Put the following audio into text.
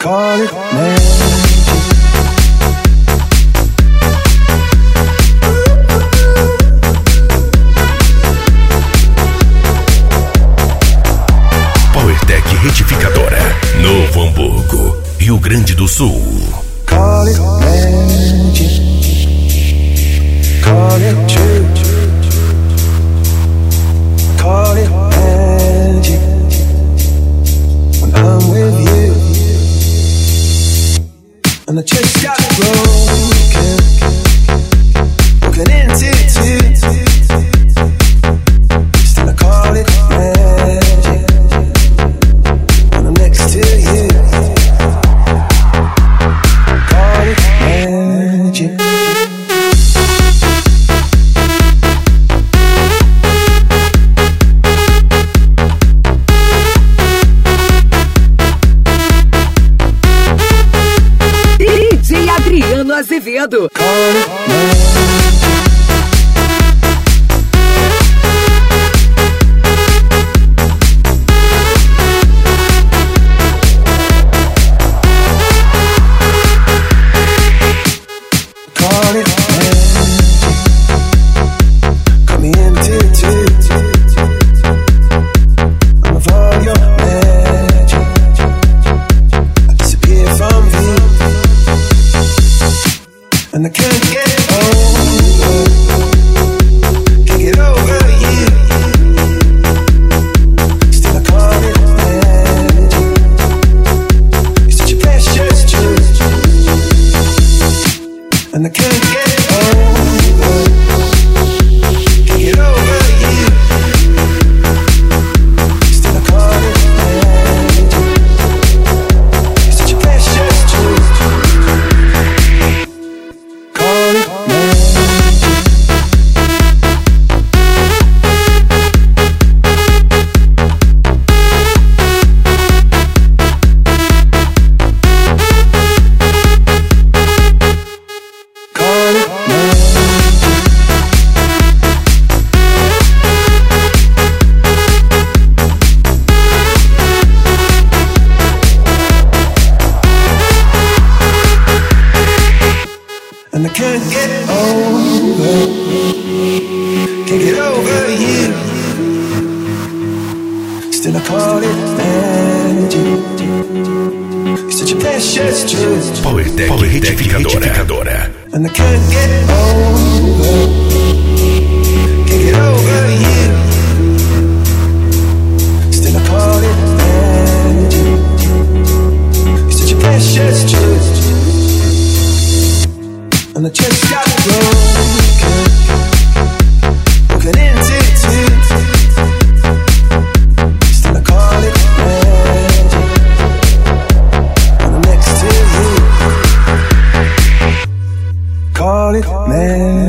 Call it magic. PowerTech Retificadora, Novo Hamburgo, Rio Grande do Sul. Call it magic. Call it truth. Call it magic. When I'm with you, and I just got broken into two. Still I call it magic when I'm next to you. Call it magic. DJ Adriano Azevedo. Call it magic. Call it magic. Cut me into two. I'm of all your magic. I disappear from you, and I can't get over you. Still I call it magic. You're such a precious truth, and I can't get over you. Still I call it magic. You're such a precious truth. Call it magic. Call it magic. And I can't get over you. Still I call it magic. You're such a precious truth, PowerTech Retificadora. and I can't get over you. Still I call it magic. You're such a precious truth, and I just got broken into two. Still I call it magic when I'm next to you. Call it magic.